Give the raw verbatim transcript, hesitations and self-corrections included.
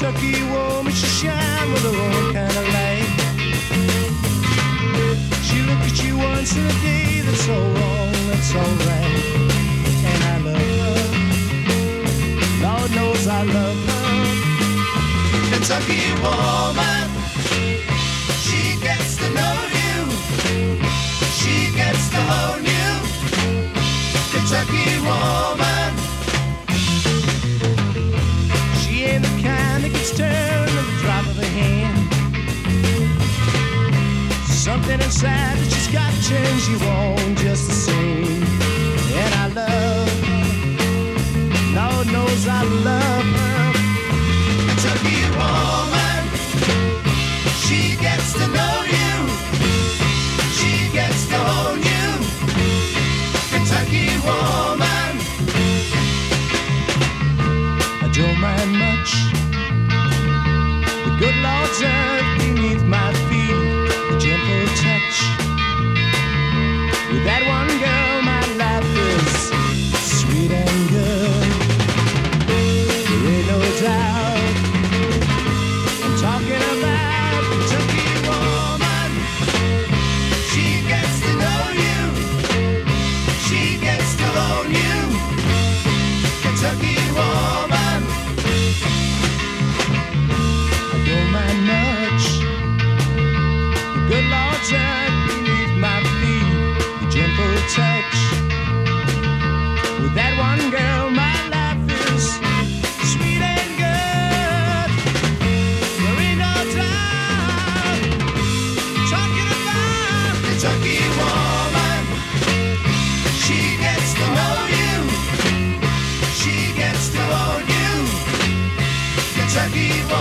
Kentucky woman, she shine with her own kind of light. She look at you once in a day, that's so wrong, that's so right. And I love her, Lord knows I love her. Kentucky woman, she gets to know you, she gets to own you. Kentucky woman, she ain't the kind that gets turned at the drop of a hand. Something inside that she's got turns you on just the same. And I love her, Lord knows I love her. Kentucky woman, she gets to know you, she gets to own you. Kentucky woman, I don't mind much the good Lord's earth beneath my feet. Gentle touch with that one girl, my life is sweet and good. There ain't no doubt I'm talking about Kentucky woman. She gets to know you, she gets to own you. Kentucky woman, I don't mind much good Lord's earth beneath my feet, the gentle touch with that one girl, my life is sweet and good. There ain't no doubt talking about Kentucky woman. She gets to know you, she gets to own you. Kentucky woman.